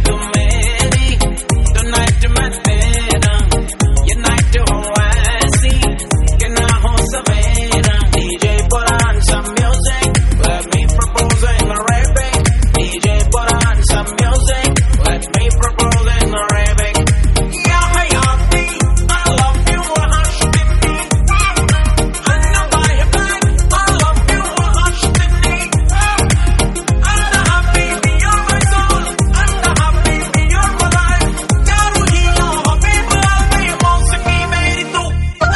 तू मेरी, tonight मैं तेरा, ये night हो ऐसी कि ना हो सवेरा। DJ put on some music, let me propose in Arabic. DJ put on some music, let me propose in Arabic. Ya hayati, I love you wahashtini, anna bahibak, I love you wahashtini, anna habibi you're my soul, anna habibi you're my life, ya ruhi ya habib qalbi mawsiki meri tu.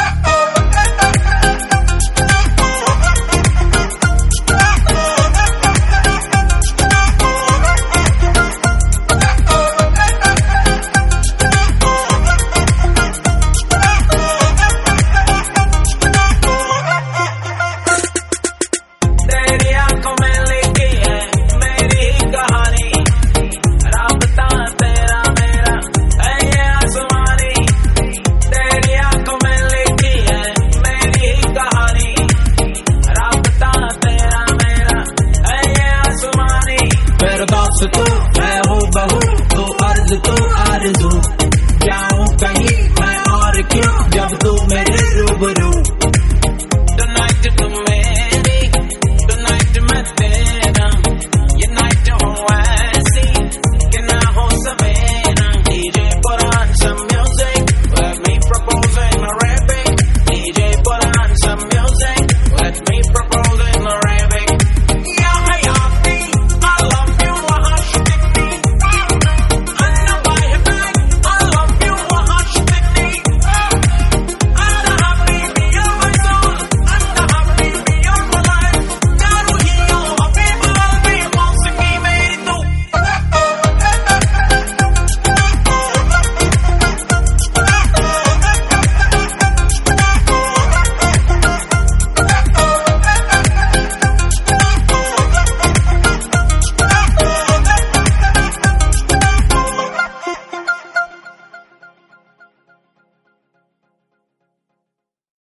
तेरी आंखों में लिखी है मेरी कहानी, राबता तेरा मेरा है ये आसमानी। तेरी आंखों में लिखी है मेरी कहानी, राबता तेरा मेरा है ये आसमानी। मेरा दोस्त तू है